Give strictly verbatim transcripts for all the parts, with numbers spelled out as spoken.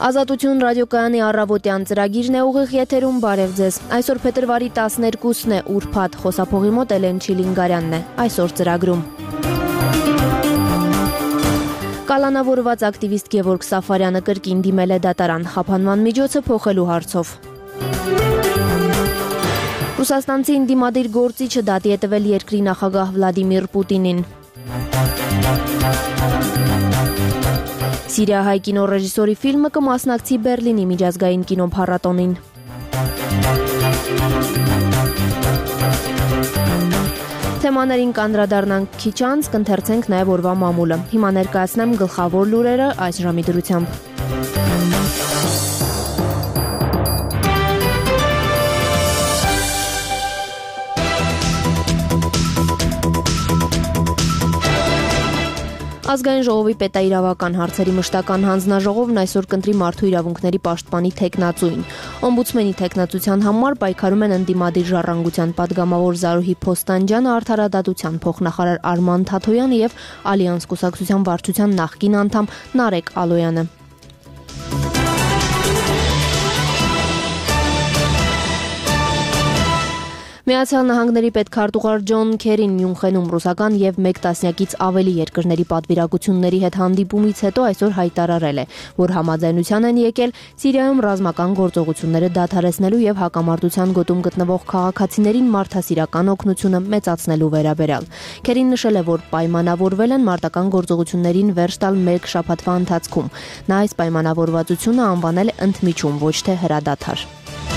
Ազատություն ռադիոկայանի առավոտյան ծրագիրն է ուղիղ եթերում, բարև ձեզ։ Այսօր փետրվարի տասներկուսն է, ուրբաթ, խոսափողի մոտ Էլեն Չիլինգարյանն է, այսօր ծրագրում։ Կալանավորված ակտիվիստ Գևորգ Սաֆարյանը կրկին դիմել է դատարան, խափանման միջոցը փոխելու հարցով։ Ռուսաստանցի ընդդիմադիր գործիչը դատի է տվել երկրի նախագահ Վլադիմիր Պուտինին։ Սիրիահայ կինոռեժիսորի ֆիլմը կմասնակցի Բերլինի միջազգային կինոփառատոնին։ Թեմաներին կանդրադառնանք քիչ անց, կընթերցենք նաև օրվա մամուլը։ Հիմա ներկայացնեմ գլխավոր լուրերը այս ժամի դրությամբ։ Ազգային ժողովի պետաիրավական հարցերի մշտական հանձնաժողովն այսօր կընտրի մարդու իրավունքների պաշտպանի թեկնածուին։ Օմբուդսմենի թեկնածության համար պայքարում են ընդդիմադիր ժառանգության падգամավոր Զարուհի Փոստանջյանը, արդարադատության փոխնախարար Արման Թաթոյանը եւ Ալյանս կուսակցության վարչության նախկին անդամ Նարեկ Ալոյանը։ Միացյալ Նահանգների պետքարտուղար Ջոն Քերին Մյունխենում ռուսական եւ մեկ տասնյակից ավելի երկրների պատվիրակությունների հետ հանդիպումից հետո այսօր հայտարարել է, որ համաձայնության են եկել Սիրիայում ռազմական գործողությունները դադարեցնելու եւ հակամարտության գոտում գտնվող քաղաքացիներին մարդասիրական օգնությունը մեծացնելու վերաբերյալ։ Քերին նշել է, որ պայմանավորվել են մարտական գործողություններին վերջ տալ մեկ շաբաթվա ընթացքում։ Նա այս պայմանավորվածությունը անվանել է ընդմիջում, ոչ թե հրադադար։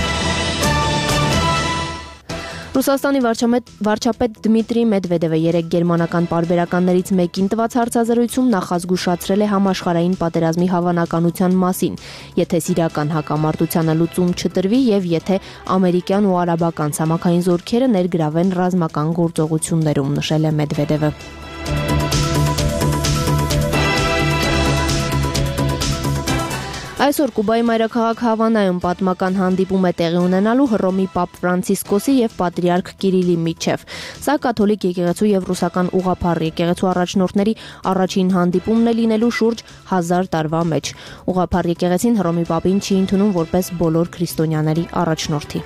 Ռուսաստանի վարչապետ Դմիտրի Մեդվեդևը երեկ գերմանական պարբերականներից մեկին տված հարցազրույցում նախազգուշացրել է համաշխարհային պատերազմի հավանականության մասին, եթե սիրիական հակամարտությանը լուծում չտրվի եւ եթե ամերիկյան ու արաբական ցամաքային զորքերը ներգրավեն ռազմական գործողություններում, նշել է Մեդվեդևը։ Այսօր Կուբայի մայրաքաղաք Հավանայում պատմական հանդիպում է տեղի ունենալու Հռոմի Պապ Ֆրանցիսկոսի եւ Պատրիարք Կիրիլի միջև։ Սա կաթոլիկ եկեղեցու եւ ռուսական ուղղափառ եկեղեցու առաջնորդների առաջին հանդիպումն է լինելու շուրջ հազար տարվա մեջ։ Ուղղափառ եկեղեցին Հռոմի Պապին չի ընդունում որպես բոլոր քրիստոնյաների առաջնորդի։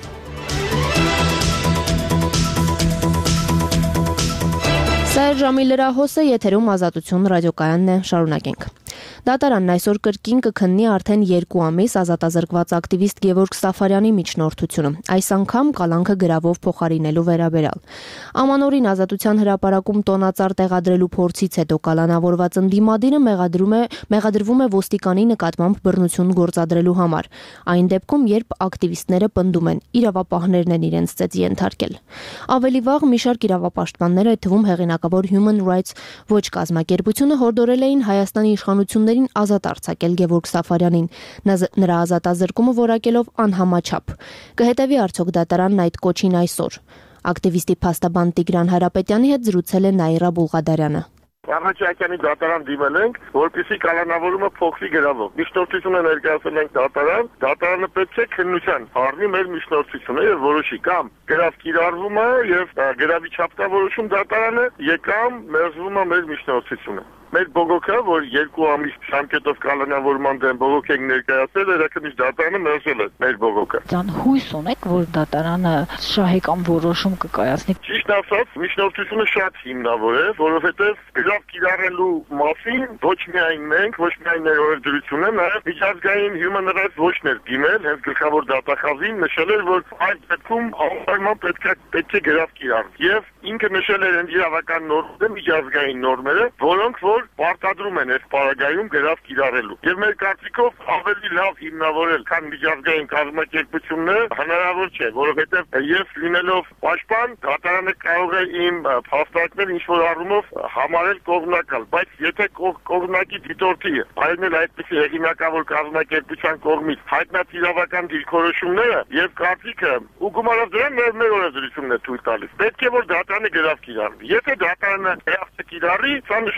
Սա է ժամի լրահոսը, եթերում Ազատություն ռադիոկայանն է, շարունակենք։ Դատարանն այսօր կրկին կքննի արդեն երկու ամիս ազատազրկված ակտիվիստ Գևորգ Սաֆարյանի միջնորդությունը, այս անգամ կալանքը գրավով փոխարինելու վերաբերյալ։ Ամանորին ազատության հրապարակում տոնածառ տեղադրելու փորձից հետո կալանավորված ընդդիմադիրը մեղադրում է մեղադրվում է ոստիկանի նկատմամբ բռնություն գործադրելու համար, այն դեպքում, երբ ակտիվիստները պնդում են, իրավապահներն են իրենց ծեծի ենթարկել։ Ավելի վաղ մի շարք իրավապաշտպաններ, այդ թվում հեղինակավոր Human Rights Watch կազմակերպությունը հորդորել էին Հայաստանի իշխանություններին ազատ արձակել Գևորգ Սաֆարյանին, նրա ազատազրկումը որակելով անհամաչափ։ Կհետևի արդյոք դատարանն այդ կոչին այսօր։ Ակտիվիստի փաստաբան Տիգրան Հարապետյանի հետ զրուցել է Նաիրա Բուլղադարյանը։ Առնչականի դատարան դիմել ենք, որպեսզի կալանավորումը փոխվի գրավով։ Միջնորդությունը ներկայացել ենք դատարան, դատարանը պետք է քննության առնի մեր միջնորդությունը եւ որոշի կամ գրավ կիրառվում է եւ գրավի չափտավորում դատարանը, եկամ մերժվում է մեր միջնորդությունը։ Մեր բողոքը, որ երկու ամիս ժամկետով կալանավորման դեմ բողոք ենք ներկայացել, երեքնիշ դատարանը մերժել է մեր բողոքը։ Դրան հույս ունեք, որ դատարանը շահեկան որոշում կկայացնի։ Ճիշտ ասած, միջնորդությունը շատ հիմնավոր է, որովհետև գրավ կիրառելու մասին ոչ միայն մենք, ոչ միայն մեր օրենսդրությունը, նաև միջազգային Human Rights Watch-ն էր դիմել, հենց գլխավոր դատախազին նշել էր, որ այդ դեպքում անպայման պետք է պետք է գրավ կիրառվի։ Եվ ինքը նշել էր այն իրավական նորմերը, միջազգային նորմերը, որոնք որ պարտադրում են այս պարագայում գրավ կիրառելու։ Եվ մեր կարծիքով ավելի լավ հիմնավորել, քան միջազգային կազմակերպությունները հնարավոր չէ, որովհետև ես լինելով պաշտպան, դատարանը կարող է իմ փաստարկներ ինչ-որ առումով համարել կողմնակալ, բայց եթե կողմնակի դիտորդի այլնել այդպիսի հեղինակավոր կազմակերպության կողմից հայտնած իրավական դիրքորոշումները եւ կարծիքը ու գումարով դրան մեր մեր օրենսդրությունն է թույլ տալիս։ Պետք է որ դատարանը գրավ կիրառվի։ Եթե դատարանը գրավ կիրառի, սա նշանակում է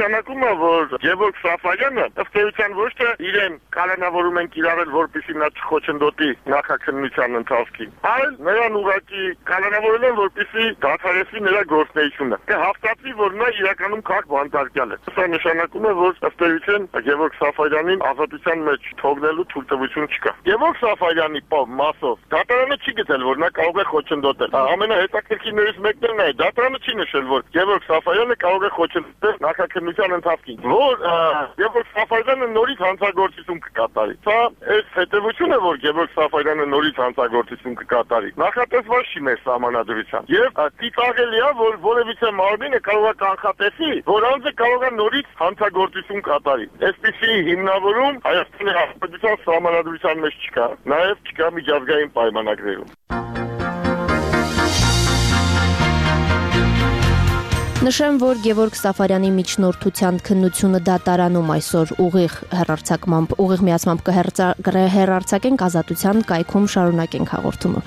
է, որ Գևորգ Սաֆարյանը ըստ էության ոչ թե իրեն կալանավորում են կիրառել, որպեսզի նա չխոչընդոտի նախաքննության ընթացքին, այլ նրան ուղղակի կալանավորել են, որպեսզի դադարեցվի նրա գործունեությունը։ Դե հաստատվի, որ նա իրականում քաղաք բանտարկյալ է։ Սա նշանակում է, որ ըստ էության Գևորգ Սաֆարյանին ազատության մեջ թողնելու թույլտվություն չկա։ Գևորգ Սաֆարյանի մասով դատարանը չի գտել, որ նա կարող է խոչընդոտել։ Ամենահետաքրքիրներից մեկն է նա է, դատարանը չի նշել, որ Գևորգ Սաֆարյանը կարող է խոչընդոտել նախաքննության ընթացքին, որ Գևորգ Սաֆարյանը նորից հանցագործություն կկատարի։ Սա այս հետևություն է, որ Գևորգ Սաֆարյանը նորից հանցագործություն կկատարի։ Նախատեսված չի մեր սահմանադրությամբ։ Եվ ծիծաղելի է, որ որևիցե մարմինը կարող է կանխատեսի, որ անձը կարող է նորից հանցագործություն կատարի։ Այսպիսի հիմնավորում Հայաստանի Հանրապետության սահմանադրության մեջ չկա, նաև չկա միջազգային պայմանագրերում։ Նշեմ, որ Գևորգ Սաֆարյանի միջնորդության քննությունը դատարանում այսօր ուղիղ հեռարձակմամբ, ուղիղ միացմամբ կհեռարձակենք ազատության կայքում շարունակենք հաղորդումը։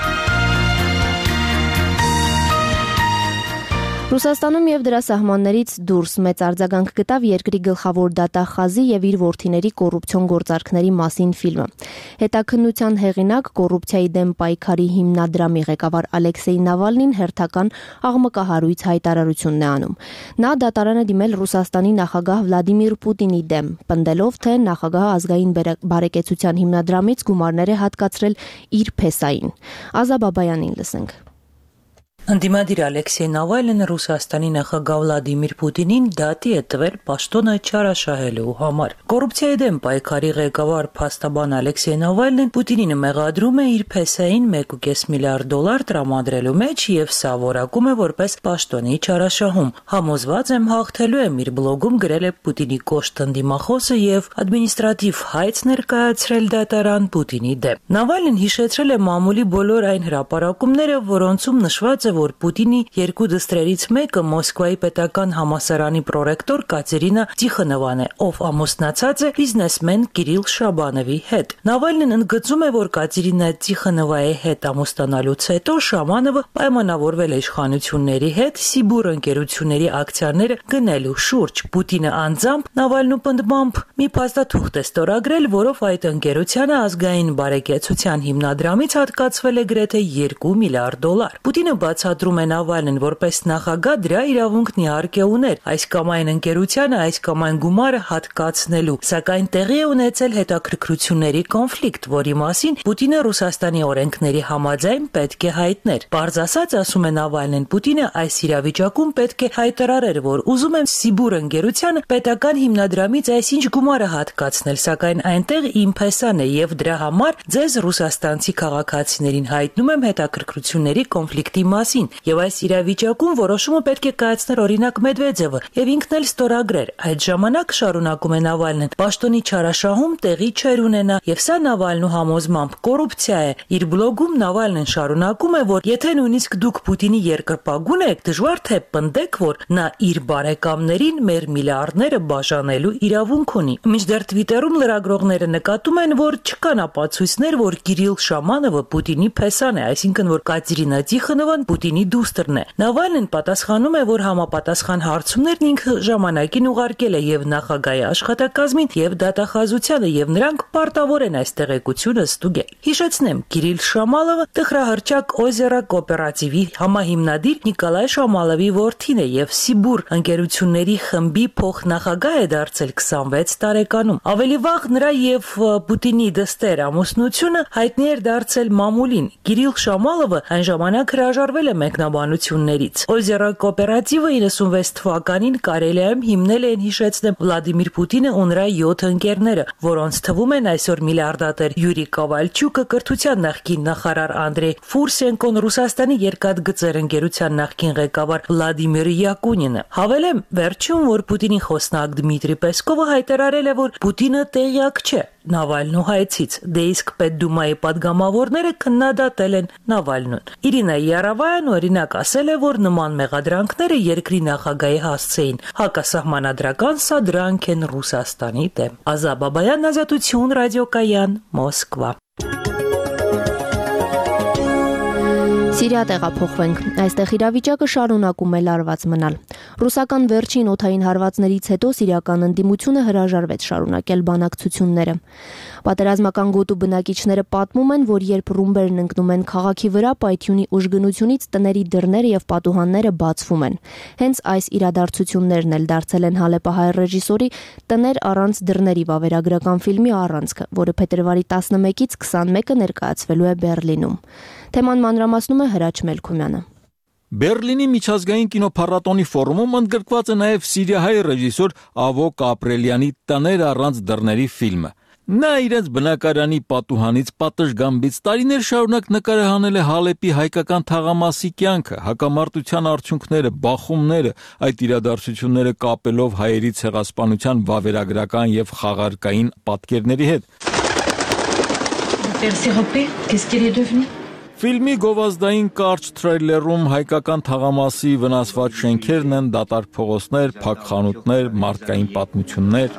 Ռուսաստանում եւ դրա սահմաններից դուրս մեծ արձագանք գտավ երկրի գլխավոր դատախազի եւ իր որդիների կոռուպցիոն գործարքների մասին ֆիլմը։ Հետաքննության հեղինակ, կոռուպցիայի դեմ պայքարի հիմնադրամի ղեկավար Ալեքսեյ Նավալնին հերթական աղմկահարույց հայտարարությունն է անում։ Նա դատարանը դիմել Ռուսաստանի նախագահ Վլադիմիր Պուտինի դեմ, պնդելով, թե նախագահը ազգային բարեկեցության հիմնադրամից գումարներ է հատկացրել իր փեսային։ Ազա Բաբայանին լսենք։ Ընդդիմադիր Ալեքսեյ Նավալնին Ռուսաստանի նախագահ Վլադիմիր Պուտինին դատի է տվել պաշտոնը չարաշահելու համար։ Կոռուպցիայի դեմ պայքարի ղեկավար փաստաբան Ալեքսեյ Նավալնին Պուտինին մեղադրում է իր փեսային մեկ կόμμα պենս միլիարդ դոլար տրամադրելու մեջ եւ սա որակում է որպես պաշտոնի չարաշահում։ Համոզված եմ հաղթելու եմ, իր բլոգում գրել է Պուտինի կոշտ ընդդիմախոսը եւ ադմինիստրատիվ հայց ներկայացրել դատարան Պուտինի դեմ։ Նավալնին հիշեցրել է մամուլի բոլոր այն հրապարակումները, որոնցում նշված է, որ Պուտինի երկու դստրերից մեկը Մոսկվայի պետական համալսարանի պրոռեկտոր Կատերինա Տիխոնովան է, ով ամուսնացած է բիզնեսմեն Կիրիլ Շաբանովի հետ։ Նավալնին ընդգծում է, որ Կատերինա Տիխոնովայի հետ ամուսնանալուց հետո Շաբանովը պայմանավորվել է իշխանությունների հետ Սիբուր ընկերությունների ակցիաները գնելու շուրջ։ Պուտինը անձամբ Նավալնու պնդմամբ մի փաստաթուղթ է ստորագրել, որով այդ ընկերությանը ազգային բարեկեցության հիմնադրամից հատկացվել է գրեթե երկու միլիարդ դոլար։ Պուտինը բացատրում է Նավալնին որպես նախագահ դրա իրավունքն իհարկե ուներ այս կամ այն ընկերությանը այս կամ այն գումարը հատկացնելու, սակայն տեղի է ունեցել հետաքրքրությունների կոնֆլիկտ, որի մասին Պուտինը Ռուսաստանի օրենքների համաձայն պետք է հայտներ։ Պարզ ասած, ասում է Նավալնին, Պուտինը այս իրավիճակում պետք է հայտարարեր, որ ուզում եմ Սիբուր ընկերությանը պետական հիմնադրամից այսինչ գումարը հատկացնել, սակայն այնտեղ իմ փեսան է եւ դրա համար ձեզ ռուսաստանցի քաղաքացիներին հայտնում եմ հետաքրքրությունների կոնֆլիկտի մասին, եւ այս իրավիճակում որոշումը պետք է կայացներ օրինակ Մեդվեդևը եւ ինքն էլ ստորագրեր։ Այդ ժամանակ շարունակում է Նավալնին, պաշտոնի չարաշահում տեղի չեր ունենա եւ սա Նավալնու համոզմամբ կոռուպցիա է։ Իր բլոգում Նավալնին շարունակում է, որ եթե նույնիսկ դուք Պուտինի երկրպագուն եք, դժվար թե պնդեք, որ նա իր բարեկամներին մեր միլիարդները բաժանելու իրավունք ունի։ Մինչդեռ Twitter-ում լրագրողները նկատում են, որ չկան ապացույցներ, որ Կիրիլ Շամանովը Պուտինի փեսան է, այսինքն որ Կատերինա Տիխոնովան Պուտինի դուստրն է։ Նավալնին պատասխանում է, որ համապատասխան հարցումներն ինքը ժամանակին ուղարկել է եւ նախագահի աշխատակազմին եւ դատախազությանը եւ նրանք պարտավոր են այս տեղեկությունը ստուգել։ Հիշեցնեմ, Կիրիլ Շամալովը տխրահարճակ Օզերա կոոպերատիվի համահիմնադիր Նիկոլայ Շամալովի որդին է եւ Սիբուր ընկերությունների խմբի փոխնախագահ է դարձել քսանվեց տարեկանում։ Ավելի վաղ նրա եւ Պուտինի դստեր ամուսնությունը հայտնի էր դարձել մամուլին։ Կիրիլ Շամալովը այն ժամանակ հրաժարվել է մեկնաբանություններից։ Օզերա կոոպերատիվը իննսունվեց թվականին Կարելիայում հիմնել են, հիշեցնեմ, Վլադիմիր Պուտինը ու նրա յոթ ընկերները, որոնց թվում են այսօր միլիարդատեր Յուրի Կովալչուկը, կրթության նախկին նախարար Անդրեյ Ֆուրսենկոն, Ռուսաստանի երկաթգծեր ընկերության նախկին ղեկավար Վլադիմիր Յակունինը։ Հավելեմ վերջում, որ Պուտինի խոսնակ Դմիտրի Պեսկովը հայտարարել է, որ Պուտինը տեղյակ չէ Նավալնու հայցից, դե իսկ Պետդումայի падգամավորները քննադատել են Նավալնուն։ Իրինա Յարավայան օրինակ ասել է, որ նման մեղադրանքները երկրի նախագահի հասցեին հակասահմանադրական սադրանք են Ռուսաստանի դեմ։ Ազա Բաբայան, Ազատություն, ռադիոկայան, Մոսկվա։ Սիրիա տեղափոխվենք։ Այստեղ իրավիճակը շարունակում է լարված մնալ։ Ռուսական վերջին օդային հարվածներից հետո սիրիական ընդդիմությունը հրաժարվեց շարունակել բանակցությունները։ Պատերազմական գոտու բնակիչները պատմում են, որ երբ ռումբերն ընկնում են քաղաքի վրա, պայթյունի ուժգնությունից տների դռները եւ պատուհանները բացվում են։ Հենց այս իրադարձություններն էլ դարձել են հալեպահայ ռեժիսորի «Տներ առանց դռների» վավերագրական ֆիլմի առանցքը, որը փետրվարի տասնմեկից քսանմեկը ներկայացվելու է Բերլինում։ Թեման մանրամասնում է Հրաչ Մելքումյանը։ Բերլինի միջազգային կինոփառատոնի ֆորումում ընդգրկված է նաև սիրիահայ ռեժիսոր Ավոկ Ապրելյանի «Տներ առանց դռների» ֆիլմը։ Նա իրենց բնակարանի պատուհանից պատշգամբից տարիներ շարունակ նկարահանել է Հալեպի հայկական թաղամասի կյանքը, հակամարտության արդյունքները, բախումները, այդ իրադարձությունները կապելով հայերի ցեղասպանության վավերագրական եւ խաղարկային պատկերների հետ։ Ֆիլմի գովազդային կարճ թրեյլերում հայկական թաղամասի վնասված շենքերն են, դատարկ փողոցներ, փակ խանութներ, մարդկային պատմություններ։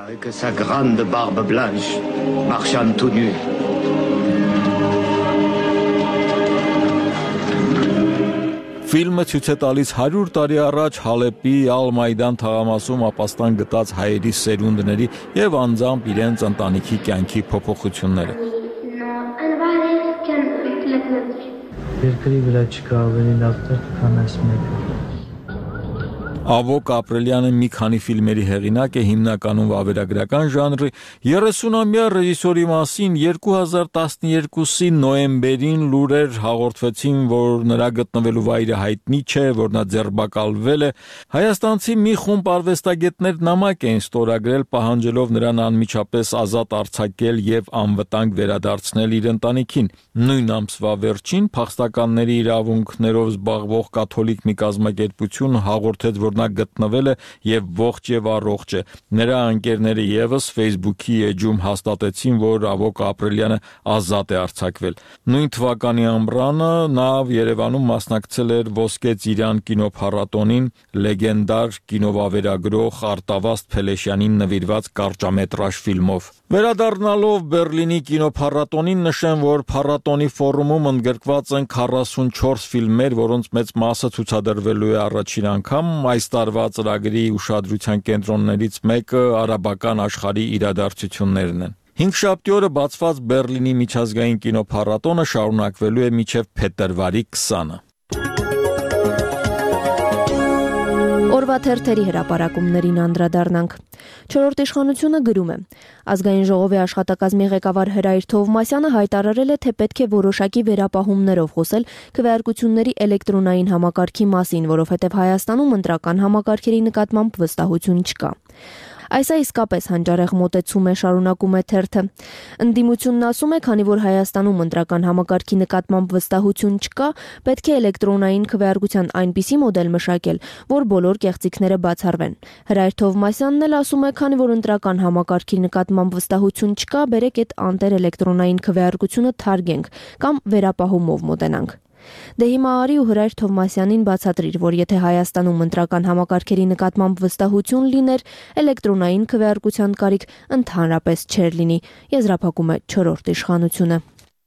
Ֆիլմը ցույց է տալիս հարյուր տարի առաջ Հալեպի Ալ-Մայդան թաղամասում ապաստան գտած հայերի սերունդների եւ անձամբ իրենց ընտանիքի կյանքի փոփոխությունները։ Երկրի վրա չկա ավելի լավ տեղ, քան այս մեկը։ Ավոկ Ապրելյանը մի քանի ֆիլմերի հեղինակ է, հիմնականում վավերագրական ժանրի, երեսունամյա ռեժիսորի մասին երկու հազար տասներկուսի նոյեմբերին լուրեր հաղորդվեցին, որ նրա գտնվելու վայրը հայտնի չէ, որ նա ձերբակալվել է։ Հայաստանցի մի խումբ արվեստագետներ նամակ էին ստորագրել, պահանջելով նրան անմիջապես ազատ արձակել եւ անվտանգ վերադարձնել իր ընտանիքին։ Նույն ամսվա վերջին փախստականների իրավունքներով զբաղվող կաթոլիկ մի կազմակերպություն հաղորդեց, որ նա գտնվել է եւ ողջ եւ առողջ է։ Նրա ընկերները եւս Facebook-ի էջում հաստատեցին, որ Ավոկ Ապրելյանը ազատ է արձակվել։ Նույն թվականի ամռանը նա Երևանում մասնակցել էր Ոսկե Ծիրան կինոփառատոնին լեգենդար կինովավերագրող Արտավազդ Փելեշյանին նվիրված կարճամետրաժ ֆիլմով։ Վերադառնալով Բերլինի կինոփառատոնին նշեմ, որ փառատոնի ֆորումում ընդգրկված են քառասունչորս ֆիլմեր, որոնց մեծ մասը ցուցադրվելու է առաջին անգամ։ Այս տարվա ծրագրի ուշադրության կենտրոններից մեկը արաբական աշխարհի իրադարձություններն են։ Հինգշաբթի օրը բացված Բերլինի միջազգային կինոփառատոնը շարունակվելու է մինչև փետրվարի քսանը։ Օրվա թերթերի հրապարակումներին անդրադառնանք։ Չորրորդ իշխանությունը գրում է. Ազգային ժողովի աշխատակազմի ղեկավար Հրայր Թովմասյանը հայտարարել է, թե պետք է որոշակի վերապահումներով խոսել քվեարկությունների էլեկտրոնային համակարգի մասին, որովհետև Հայաստանում ընտրական համակարգերի նկատմամբ վստահություն չկա։ Այս է իսկապես հանճարեղ մոտեցում է, շարունակում է թերթը։ Ընդդիմությունն ասում է, քանի որ Հայաստանում ընտրական համակարգի նկատմամբ վստահություն չկա, պետք է էլեկտրոնային քվեարկության այնպիսի մոդել մշակել, որ բոլոր կեղծիքները բացառվեն։ Հրայր Թովմասյանն էլ ասում է, քանի որ ընտրական համակարգի նկատմամբ վստահություն չկա, բերեք այդ անտեր էլեկտրոնային քվեարկությունը թարգենք կամ վերապահումով մոտենանք։ Դե հիմա արի ու Հրայր Թովմասյանին բացատրիր, որ եթե Հայաստանում ընտրական համակարգերի նկատմամբ վստահություն լիներ, էլեկտրոնային քվեարկության կարիք ընդհանրապես չէր լինի, եզրափակում է չորրորդ իշխանությունը։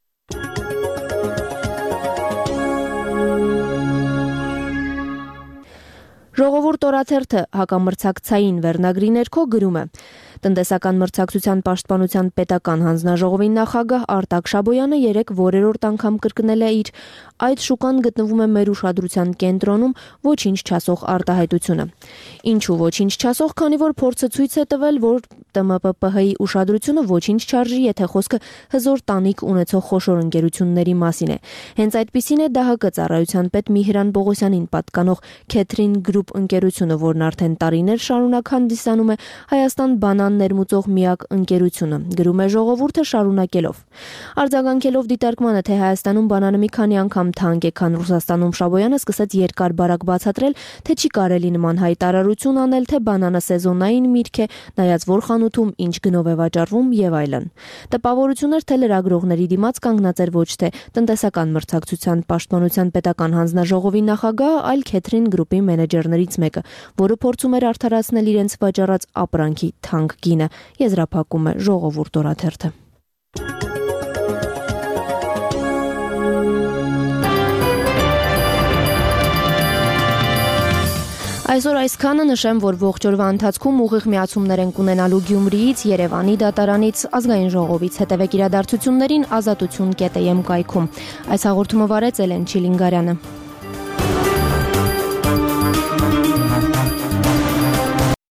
Ժողովուրդ օրաթերթը հակամրցակցային վերնագրի ներքո գրում է. Տնտեսական մրցակցության պաշտպանության պետական հանձնաժողովի նախագահ Արտակ Շաբոյանը երեկ որերորդ անգամ կրկնել է իր այդ շուկան գտնվում է մեր ուշադրության կենտրոնում ոչինչ չասող արտահայտությունը։ Ինչու ոչինչ չասող, քանի որ փորձը ցույց է տվել, որ Տը Մը Պ Պ Հ-ի ուշադրությունը ոչինչ չարժի, եթե խոսքը հզոր տանիք ունեցող խոշոր ընկերությունների մասին է։ Հենց այդպիսին է Դա Հ Կ ծառայության պետ Միհրան Պողոսյանին պատկանող Քեթրին Գրուպ ընկերությունը, որն արդեն տարիներ շարունակ հանդիսանում է Հայաստան բանան ներմուծող միակ ընկերությունը, գրում է Ժողովուրդը շարունակելով։ Արձագանքելով դիտարկմանը, թե Հայաստանում բանանը մի քանի անգամ թանկ է, քան Ռուսաստանում, Շաբոյանը սկսեց երկար բարակ բացատրել, թե չի կարելի նման հայտարարություն անել, թե բանանը սեզոնային միրգ է, նայած որ խանութում ինչ գնով է վաճառվում եւ այլն։ Տպավորություն էր, թե լրագրողների դիմաց կանգնած էր ոչ թե տնտեսական մրցակցության պաշտպանության պետական հանձնաժողովի նախագահ, այլ Քեթրին Գրուպի մենեջերներից մեկը, որը փորձում էր արդարացնել իրենց վաճառած ապրանքի թանկ գինը, եզրափակում է Ժողովուրդ օրաթերթը։ Այսօր այսքանը նշեմ, որ ողջ օրվա ընթացքում ուղիղ միացումներ ենք ունենալու Գյումրիից, Երևանի դատարանից, ազգային ժողովից, հետևեք իրադարձություններին ազատություն կետ էմ կայքում։ Այս հաղորդումը վարեց Էլեն Չիլինգարյանը։